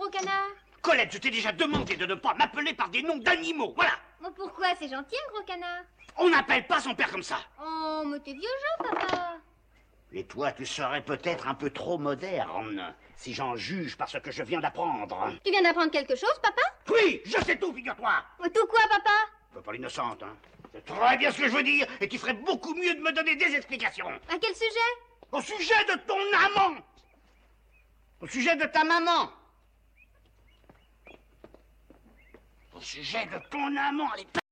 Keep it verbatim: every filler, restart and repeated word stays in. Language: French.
gros canard? Colette, je t'ai déjà demandé de ne pas m'appeler par des noms d'animaux, voilà. Oh, pourquoi? C'est gentil, un gros canard. On n'appelle pas son père comme ça. Oh, mais t'es vieux jeu, papa. Et toi, tu serais peut-être un peu trop moderne, si j'en juge par ce que je viens d'apprendre. Tu viens d'apprendre quelque chose, papa? Oui, je sais tout, figure-toi. Tout quoi, papa? Fais pas l'innocente, hein. C'est très bien ce que je veux dire, et tu ferais beaucoup mieux de me donner des explications. À quel sujet? Au sujet de ton amant. Au sujet de ta maman. Au sujet de ton amant, elle est